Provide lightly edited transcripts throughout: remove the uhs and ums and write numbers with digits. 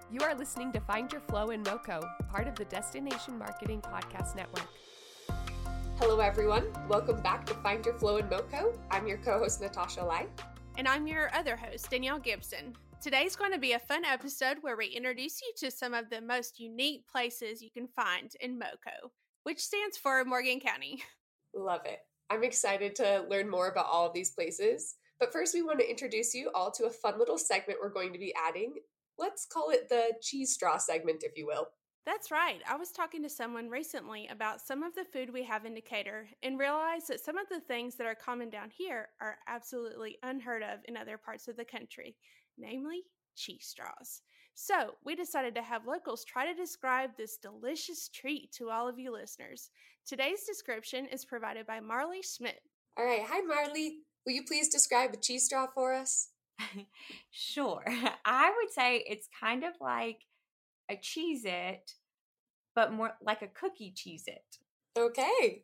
You are listening to Find Your Flow in Moco, part of the Destination Marketing Podcast Network. Hello, everyone. Welcome back to Find Your Flow in Moco. I'm your co-host, Natasha Lai. And I'm your other host, Danielle Gibson. Today's going to be a fun episode where we introduce you to some of the most unique places you can find in Moco, which stands for Morgan County. Love it. I'm excited to learn more about all of these places. But first, we want to introduce you all to a fun little segment we're going to be adding. Let's call it the cheese straw segment, if you will. That's right. I was talking to someone recently about some of the food we have in Decatur and realized that some of the things that are common down here are absolutely unheard of in other parts of the country, namely cheese straws. So we decided to have locals try to describe this delicious treat to all of you listeners. Today's description is provided by Marley Schmidt. All right. Hi, Marley. Will you please describe a cheese straw for us? Sure. I would say it's kind of like a Cheez-It, but more like a cookie Cheez-It. Okay.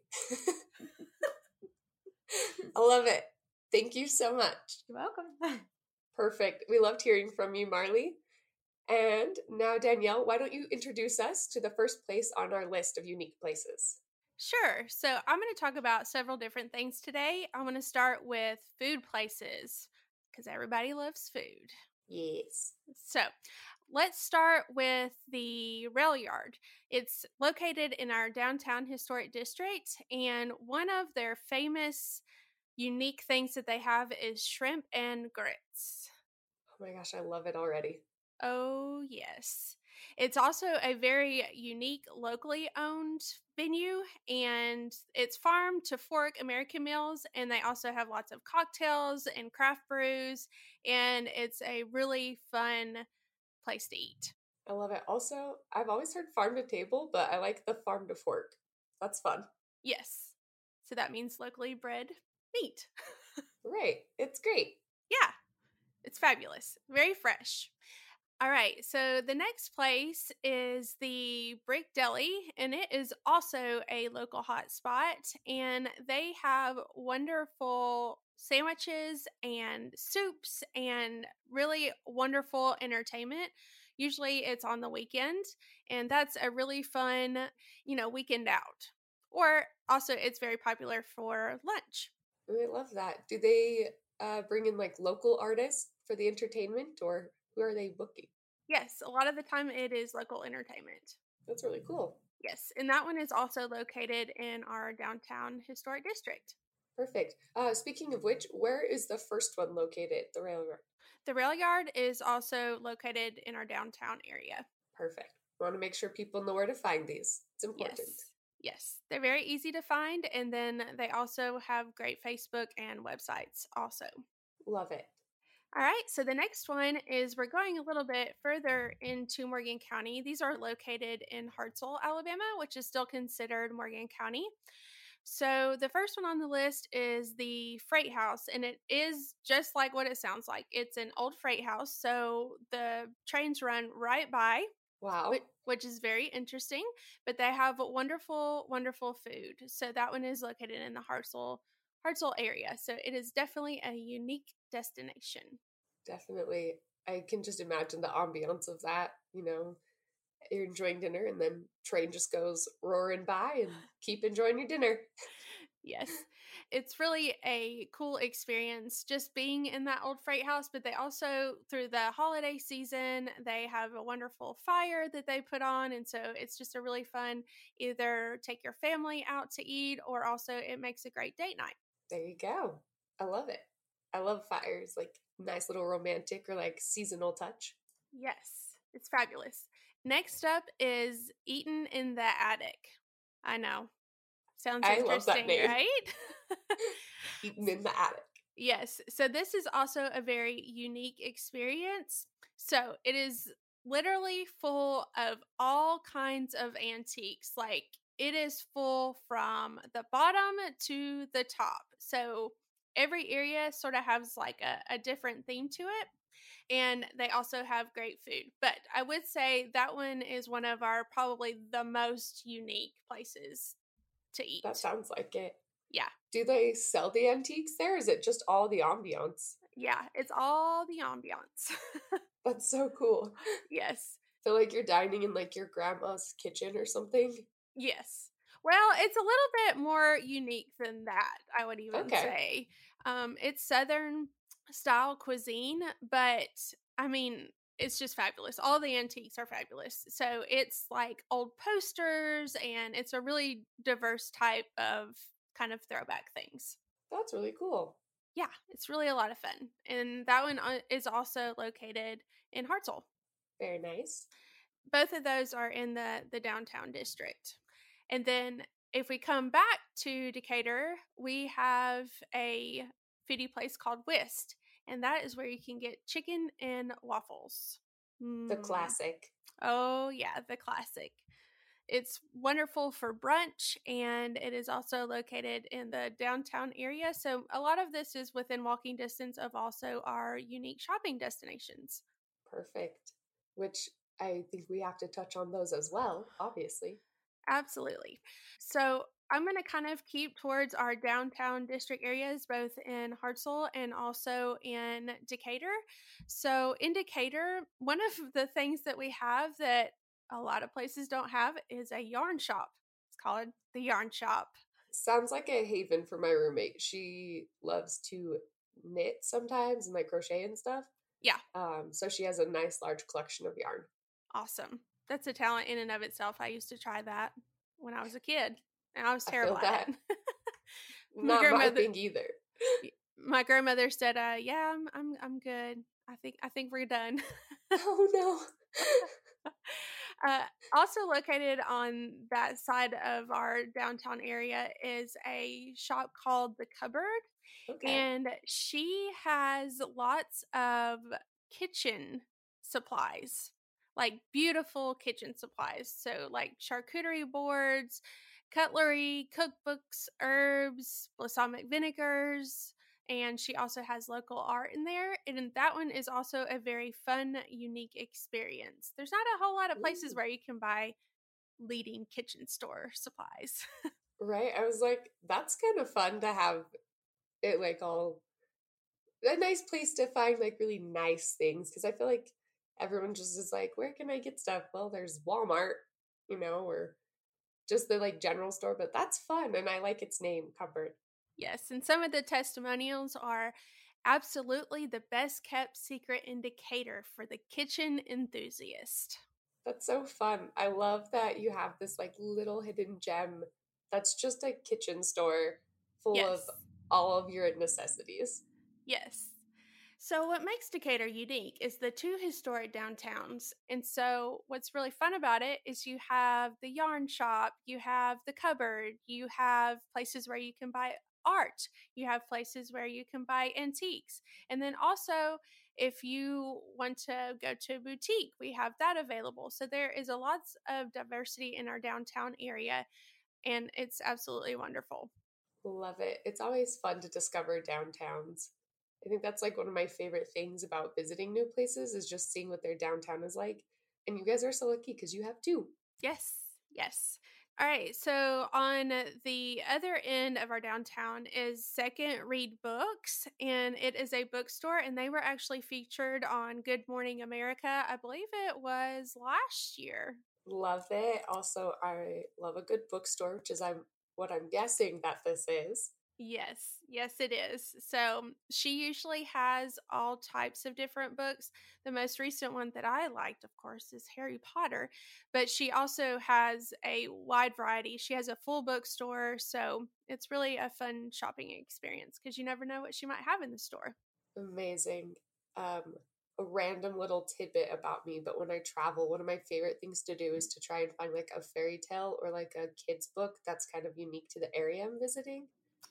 I love it. Thank you so much. You're welcome. Perfect. We loved hearing from you, Marley. And now, Danielle, why don't you introduce us to the first place on our list of unique places? Sure. So I'm going to talk about several different things today. I'm going to start with food places because everybody loves food. Yes. So let's start with the Rail Yard. It's located in our downtown historic district, and one of their famous unique things that they have is shrimp and grits. Oh my gosh, I love it already. Oh, yes. It's also a very unique, locally owned venue, and it's farm to fork American meals, and they also have lots of cocktails and craft brews, and it's a really fun place to eat. I love it. Also, I've always heard farm to table, but I like the farm to fork. That's fun. Yes. So that means locally bred meat. Right. It's great. Yeah. It's fabulous. Very fresh. All right, so the next place is the Brick Deli, and it is also a local hot spot, and they have wonderful sandwiches and soups and really wonderful entertainment. Usually it's on the weekend, and that's a really fun, weekend out. Or also it's very popular for lunch. I love that. Do they bring in like local artists for the entertainment, or who are they booking? Yes, a lot of the time it is local entertainment. That's really cool. Yes, and that one is also located in our downtown historic district. Perfect. Speaking of which, where is the first one located? The Rail Yard. The Rail Yard is also located in our downtown area. Perfect. We want to make sure people know where to find these. It's important. Yes, they're very easy to find, and then they also have great Facebook and websites also. Love it. All right, so the next one is we're going a little bit further into Morgan County. These are located in Hartselle, Alabama, which is still considered Morgan County. So the first one on the list is the Freight House, and it is just like what it sounds like. It's an old freight house, so the trains run right by. Wow. Which is very interesting, but they have wonderful, wonderful food. So that one is located in the Hartselle area. So it is definitely a unique destination. Definitely. I can just imagine the ambiance of that. You're enjoying dinner and then train just goes roaring by and keep enjoying your dinner. Yes. It's really a cool experience just being in that old freight house, but they also, through the holiday season, they have a wonderful fire that they put on. And so it's just a really fun, either take your family out to eat, or also it makes a great date night. There you go. I love it. I love fires, like nice little romantic or like seasonal touch. Yes, it's fabulous. Next up is Eatin' in the Attic. I know. Sounds interesting, love that name. Right? Eatin' in the Attic. Yes. So this is also a very unique experience. So it is literally full of all kinds of antiques. Like it is full from the bottom to the top. So every area sort of has like a different theme to it. And they also have great food. But I would say that one is one of our probably the most unique places to eat. That sounds like it. Yeah. Do they sell the antiques there? Is it just all the ambiance? Yeah, it's all the ambiance. That's so cool. Yes. Feel like you're dining in like your grandma's kitchen or something. Yes. Well, it's a little bit more unique than that, I would even Okay. say. It's Southern style cuisine, but I mean, it's just fabulous. All the antiques are fabulous. So it's like old posters, and it's a really diverse type of kind of throwback things. That's really cool. Yeah, it's really a lot of fun. And that one is also located in Hartselle. Very nice. Both of those are in the downtown district. And then if we come back to Decatur, we have a foodie place called Whist, and that is where you can get chicken and waffles. The classic. Oh, yeah, the classic. It's wonderful for brunch, and it is also located in the downtown area. So a lot of this is within walking distance of also our unique shopping destinations. Perfect. Which I think we have to touch on those as well, obviously. Absolutely. So I'm going to kind of keep towards our downtown district areas, both in Hartselle and also in Decatur. So in Decatur, one of the things that we have that a lot of places don't have is a yarn shop. It's called the Yarn Shop. Sounds like a haven for my roommate. She loves to knit sometimes and like crochet and stuff. Yeah. So she has a nice large collection of yarn. Awesome. That's a talent in and of itself. I used to try that when I was a kid, and I was terrible at it. Not my thing either. My grandmother said, "Yeah, I'm good. I think we're done." Oh no. Also located on that side of our downtown area is a shop called The Cupboard. Okay. And she has lots of kitchen supplies, like beautiful kitchen supplies. So like charcuterie boards, cutlery, cookbooks, herbs, balsamic vinegars, and she also has local art in there. And that one is also a very fun, unique experience. There's not a whole lot of places where you can buy leading kitchen store supplies. Right. I was like, that's kind of fun to have it like all a nice place to find like really nice things, because I feel like everyone just is like, where can I get stuff? Well, there's Walmart, or just the like general store, but that's fun, and I like its name, Cupboard. Yes, and some of the testimonials are absolutely the best kept secret in Decatur for the kitchen enthusiast. That's so fun. I love that you have this like little hidden gem that's just a kitchen store full of all of your necessities. Yes. So what makes Decatur unique is the two historic downtowns. And so what's really fun about it is you have the yarn shop, you have the cupboard, you have places where you can buy art, you have places where you can buy antiques. And then also, if you want to go to a boutique, we have that available. So there is a lots of diversity in our downtown area, and it's absolutely wonderful. Love it. It's always fun to discover downtowns. I think that's like one of my favorite things about visiting new places is just seeing what their downtown is like. And you guys are so lucky because you have two. Yes, yes. All right, so on the other end of our downtown is Second Read Books, and it is a bookstore, and they were actually featured on Good Morning America. I believe it was last year. Love it. Also, I love a good bookstore, which is what I'm guessing that this is. Yes, it is. So she usually has all types of different books. The most recent one that I liked, of course, is Harry Potter, but she also has a wide variety. She has a full bookstore, so it's really a fun shopping experience because you never know what she might have in the store. Amazing. A random little tidbit about me, but when I travel, one of my favorite things to do is to try and find like a fairy tale or like a kid's book that's kind of unique to the area I'm visiting.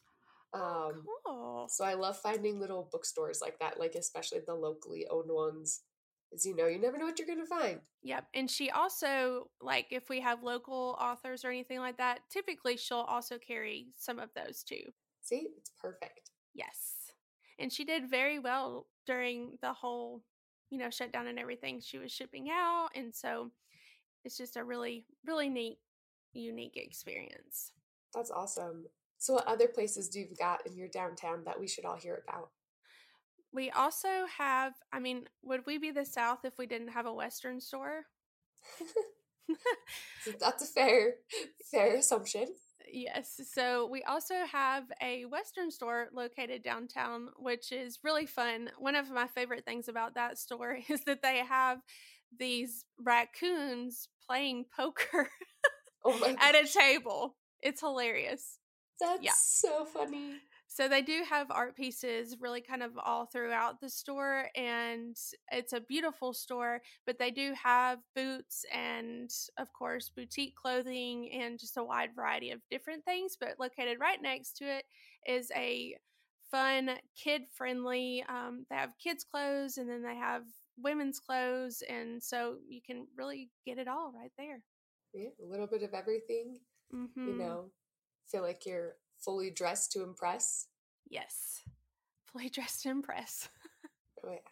Cool. So I love finding little bookstores like that, like especially the locally owned ones, because you never know what you're gonna find. Yep. And she also, like, if we have local authors or anything like that, typically she'll also carry some of those too. See, it's perfect. Yes. And she did very well during the whole, shutdown and everything. She was shipping out, and so it's just a really, really neat, unique experience. That's awesome. So what other places do you've got in your downtown that we should all hear about? We also have, would we be the South if we didn't have a Western store? So that's a fair assumption. Yes. So we also have a Western store located downtown, which is really fun. One of my favorite things about that store is that they have these raccoons playing poker Oh my at a gosh. table. It's hilarious. Yeah. That's so funny. So they do have art pieces really kind of all throughout the store, and it's a beautiful store, but they do have boots and, of course, boutique clothing and just a wide variety of different things. But located right next to it is a fun, kid-friendly, they have kids' clothes, and then they have women's clothes, and so you can really get it all right there. Yeah, a little bit of everything. Mm-hmm. Feel like you're fully dressed to impress. Yes. Fully dressed to impress. Oh yeah.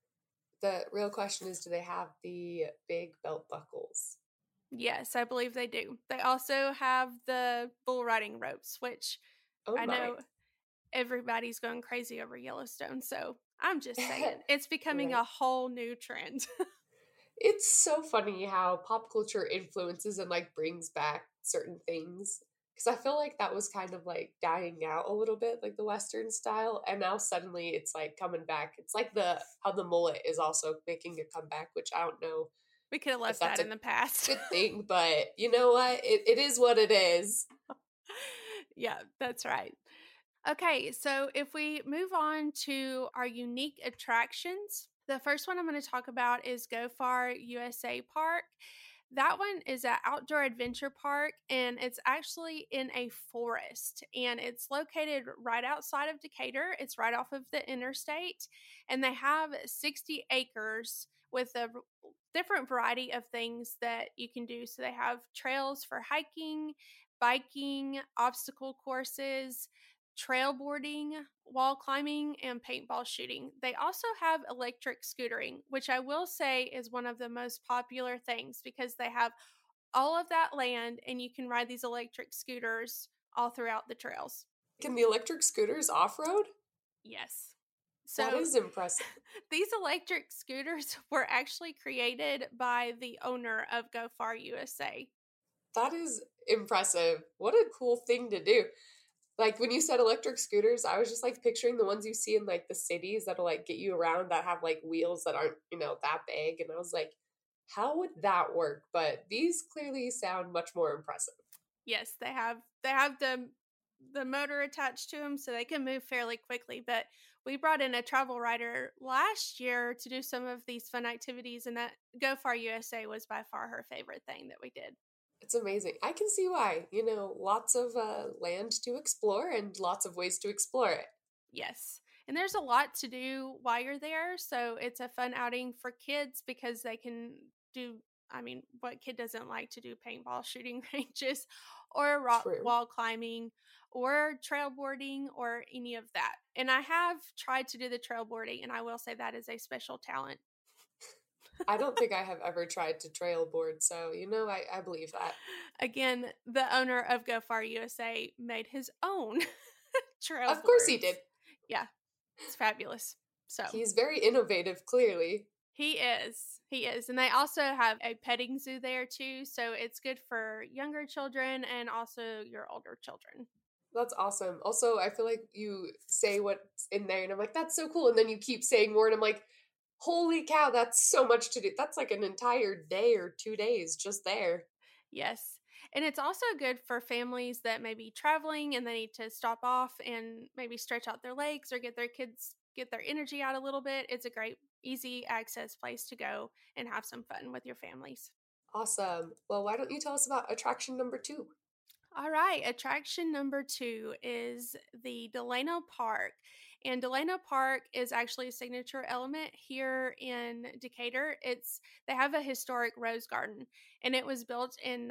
The real question is, do they have the big belt buckles? Yes, I believe they do. They also have the bull riding ropes, which Oh I my. know everybody's going crazy over Yellowstone. So I'm just saying, it's becoming Right. a whole new trend. It's so funny how pop culture influences and like brings back certain things. Because I feel like that was kind of like dying out a little bit, like the Western style, and now suddenly it's like coming back. It's like the how the mullet is also making a comeback, which I don't know We could have if left that's that a in the past. good thing, but you know what? It is what it is. Yeah, that's right. Okay, so if we move on to our unique attractions, the first one I'm going to talk about is Gofar USA Park. That one is an outdoor adventure park, and it's actually in a forest, and it's located right outside of Decatur. It's right off of the interstate, and they have 60 acres with a different variety of things that you can do. So they have trails for hiking, biking, obstacle courses, trailboarding, wall climbing, and paintball shooting. They also have electric scootering, which I will say is one of the most popular things because they have all of that land and you can ride these electric scooters all throughout the trails. Can the electric scooters off road? Yes. That So is impressive. these electric scooters were actually created by the owner of Gofar USA. That is impressive. What a cool thing to do. Like when you said electric scooters, I was just like picturing the ones you see in like the cities that'll like get you around that have like wheels that aren't, that big. And I was like, how would that work? But these clearly sound much more impressive. Yes, they have the motor attached to them so they can move fairly quickly, but we brought in a travel writer last year to do some of these fun activities, and that Gofar USA was by far her favorite thing that we did. It's amazing. I can see why. Lots of land to explore and lots of ways to explore it. Yes. And there's a lot to do while you're there. So it's a fun outing for kids because they can do, I mean, what kid doesn't like to do paintball shooting ranges or True. wall climbing or trailboarding or any of that? And I have tried to do the trailboarding, and I will say that is a special talent. I don't think I have ever tried to trail board, so I believe that. Again, the owner of Gofar USA made his own trail. Of course he did. Yeah, it's fabulous. So He's very innovative, clearly. he is. He is. And they also have a petting zoo there too. So it's good for younger children and also your older children. That's awesome. Also, I feel like you say what's in there, and I'm like, that's so cool. And then you keep saying more, and I'm like, holy cow, that's so much to do. That's like an entire day or 2 days just there. Yes. And it's also good for families that may be traveling and they need to stop off and maybe stretch out their legs or get their energy out a little bit. It's a great, easy access place to go and have some fun with your families. Awesome. Well, why don't you tell us about attraction number 2? All right, attraction number 2 is the Delano Park. And Delano Park is actually a signature element here in Decatur. They have a historic rose garden, and it was built in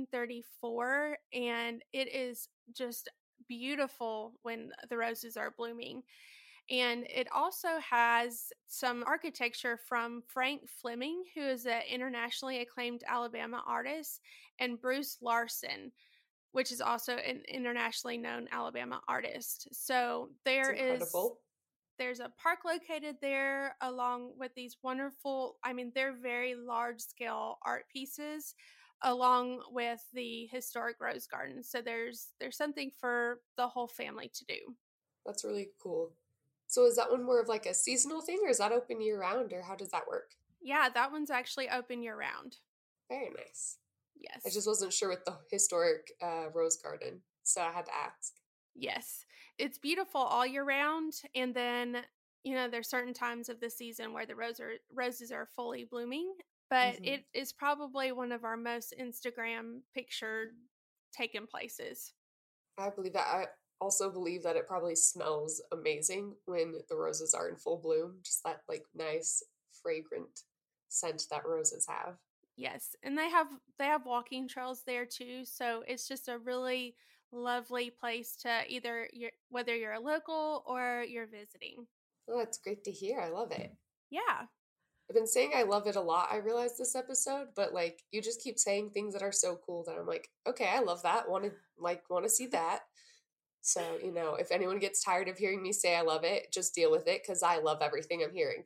1934, and it is just beautiful when the roses are blooming. And it also has some architecture from Frank Fleming, who is an internationally acclaimed Alabama artist, and Bruce Larson, which is also an internationally known Alabama artist. So there is, Incredible. there's a park located there along with these wonderful, I mean, they're very large scale art pieces along with the historic rose garden. So there's something for the whole family to do. That's really cool. So is that one more of like a seasonal thing, or is that open year round, or how does that work? Yeah, that one's actually open year round. Very nice. Yes. I just wasn't sure with the historic rose garden, so I had to ask. Yes. It's beautiful all year round. And then, there's certain times of the season where the roses are fully blooming. But it is probably one of our most Instagram picture taken places. I believe that. I also believe that it probably smells amazing when the roses are in full bloom. Just that like nice, fragrant scent that roses have. Yes, and they have walking trails there too, so it's just a really lovely place to whether you're a local or you're visiting. Oh, that's great to hear. I love it. Yeah. I've been saying I love it a lot, I realized this episode, but like you just keep saying things that are so cool that I'm like, okay, I love that. Want to see that. So, if anyone gets tired of hearing me say I love it, just deal with it because I love everything I'm hearing.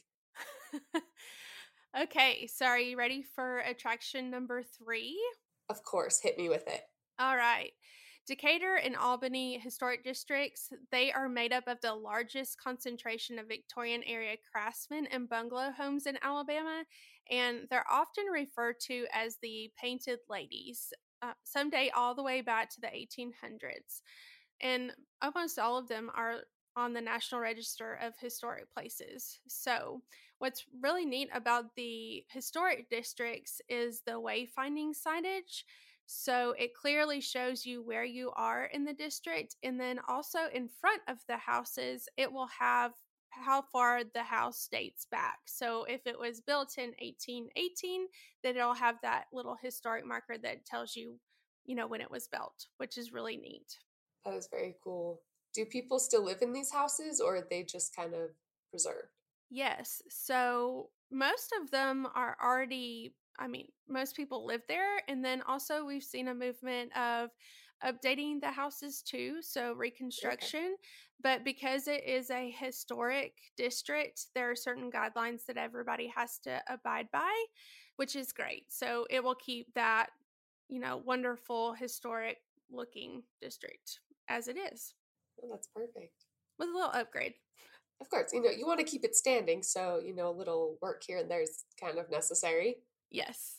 Okay, so are you ready for attraction number 3? Of course, hit me with it. All right. Decatur and Albany historic districts, they are made up of the largest concentration of Victorian area craftsmen and bungalow homes in Alabama, and they're often referred to as the Painted Ladies, some date all the way back to the 1800s. And almost all of them are on the National Register of Historic Places. So, what's really neat about the historic districts is the wayfinding signage. So, it clearly shows you where you are in the district. And then also in front of the houses, it will have how far the house dates back. So, if it was built in 1818, then it'll have that little historic marker that tells you, when it was built, which is really neat. That is very cool. Do people still live in these houses, or are they just kind of preserved? Yes. So most of them are already, most people live there. And then also we've seen a movement of updating the houses too. So reconstruction. Okay. But because it is a historic district, there are certain guidelines that everybody has to abide by, which is great. So it will keep that, wonderful historic looking district as it is. Oh, that's perfect. With a little upgrade. Of course, you want to keep it standing, so, a little work here and there is kind of necessary. Yes.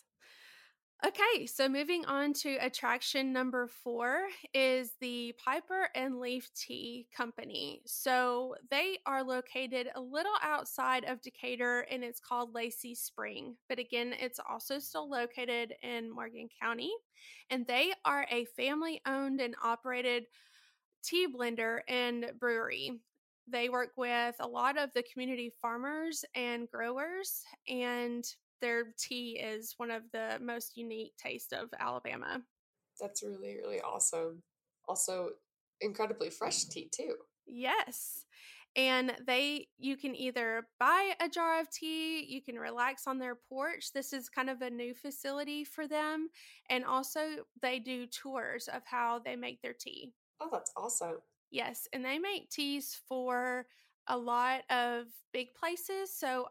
Okay, so moving on to attraction number 4 is the Piper and Leaf Tea Company. So they are located a little outside of Decatur, and it's called Lacey Spring. But again, it's also still located in Morgan County, and they are a family-owned and operated tea blender and brewery. They work with a lot of the community farmers and growers, and their tea is one of the most unique tastes of Alabama. That's really, really awesome. Also, incredibly fresh tea, too. Yes. And you can either buy a jar of tea, you can relax on their porch. This is kind of a new facility for them. And also, they do tours of how they make their tea. Oh, that's awesome. Yes, and they make teas for a lot of big places. So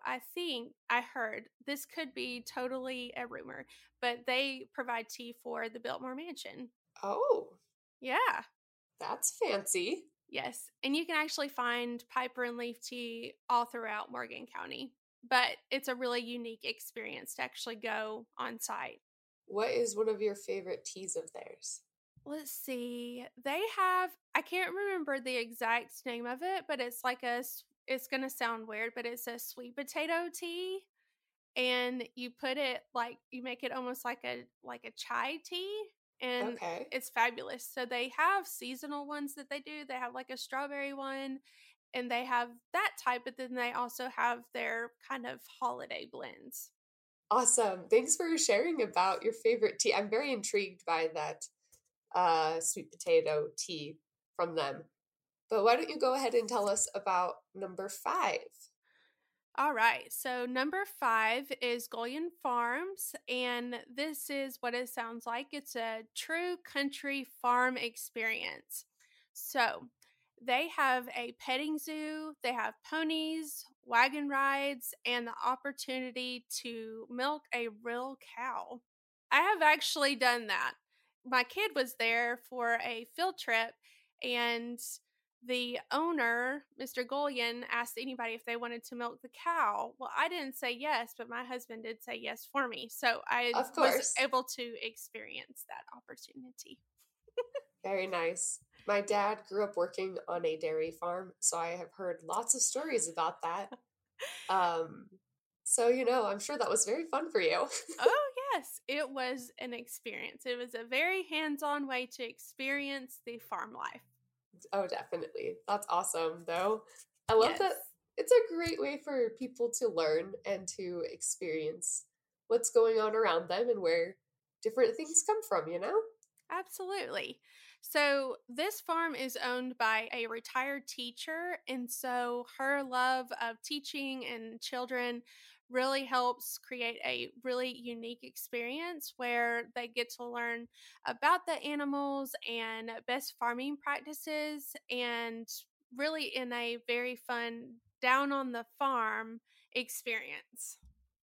I heard, this could be totally a rumor, but they provide tea for the Biltmore Mansion. Oh. Yeah. That's fancy. Yes, and you can actually find Piper and Leaf Tea all throughout Morgan County, but it's a really unique experience to actually go on site. What is one of your favorite teas of theirs? Let's see. I can't remember the exact name of it, but it's it's going to sound weird, but it's a sweet potato tea. And you make it almost like a chai tea. And okay. It's fabulous. So they have seasonal ones that they do. They have like a strawberry one, and they have that type, but then they also have their kind of holiday blends. Awesome. Thanks for sharing about your favorite tea. I'm very intrigued by that sweet potato tea from them. But why don't you go ahead and tell us about number 5? All right. So number 5 is Gullion Farms, and this is what it sounds like. It's a true country farm experience. So They have a petting zoo, they have ponies, wagon rides, and the opportunity to milk a real cow. I have actually done that. My kid was there for a field trip, and the owner, Mr. Gullion, asked anybody if they wanted to milk the cow. Well, I didn't say yes, but my husband did say yes for me. So I was able to experience that opportunity. Very nice. My dad grew up working on a dairy farm, so I have heard lots of stories about that. So, I'm sure that was very fun for you. Oh, yes. It was an experience. It was a very hands-on way to experience the farm life. Oh, definitely. That's awesome, though. I love that. It's a great way for people to learn and to experience what's going on around them and where different things come from, Absolutely. So this farm is owned by a retired teacher, and so her love of teaching and children really helps create a really unique experience where they get to learn about the animals and best farming practices, and really in a very fun down on the farm experience.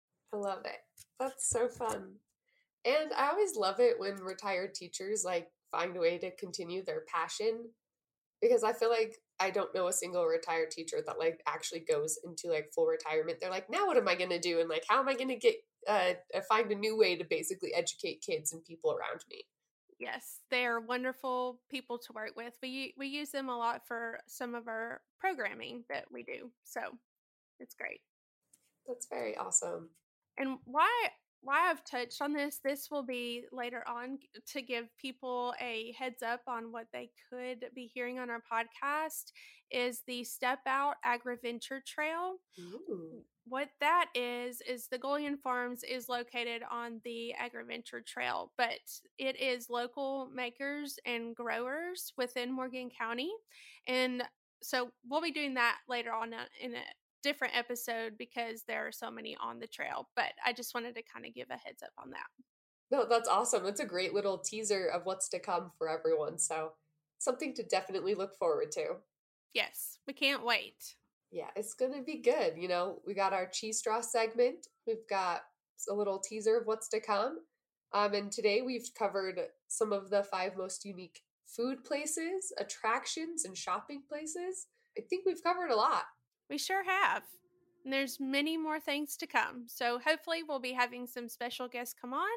I love it. That's so fun. And I always love it when retired teachers find a way to continue their passion, because I feel like I don't know a single retired teacher that actually goes into full retirement. They're like, now what am I going to do? And how am I going to get find a new way to basically educate kids and people around me? Yes, they are wonderful people to work with. We use them a lot for some of our programming that we do. So it's great. That's very awesome. And why I've touched on this will be later on to give people a heads up on what they could be hearing on our podcast, is the Step Out AgriVenture Trail. Ooh. What that is the Gullion Farms is located on the AgriVenture Trail, but it is local makers and growers within Morgan County. And so we'll be doing that later on in a different episode because there are so many on the trail, but I just wanted to kind of give a heads up on that. No, that's awesome. That's a great little teaser of what's to come for everyone. So something to definitely look forward to. Yes, we can't wait. Yeah, it's going to be good. We got our cheese straw segment. We've got a little teaser of what's to come. And today we've covered some of the 5 most unique food places, attractions, and shopping places. I think we've covered a lot. We sure have. And there's many more things to come. So hopefully we'll be having some special guests come on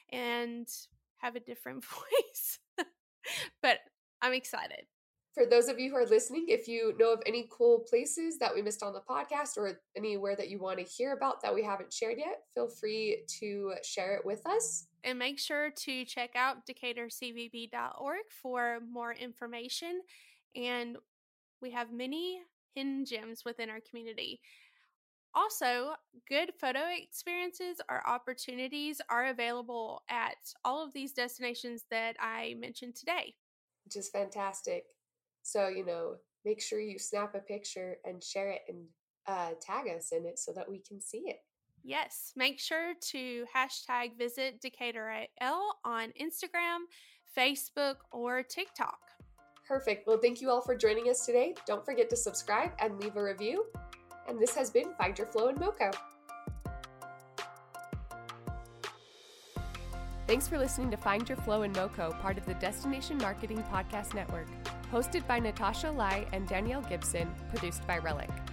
and have a different voice. But I'm excited. For those of you who are listening, if you know of any cool places that we missed on the podcast or anywhere that you want to hear about that we haven't shared yet, feel free to share it with us. And make sure to check out DecaturCVB.org for more information. And we have many hidden gems within our community. Also, good photo experiences or opportunities are available at all of these destinations that I mentioned today. Which is fantastic. So, make sure you snap a picture and share it and tag us in it so that we can see it. Yes, make sure to hashtag visit DecaturAL on Instagram, Facebook, or TikTok. Perfect. Well, thank you all for joining us today. Don't forget to subscribe and leave a review. And this has been Find Your Flow in MoCo. Thanks for listening to Find Your Flow in MoCo, part of the Destination Marketing Podcast Network. Hosted by Natasha Lai and Danielle Gibson, produced by Relic.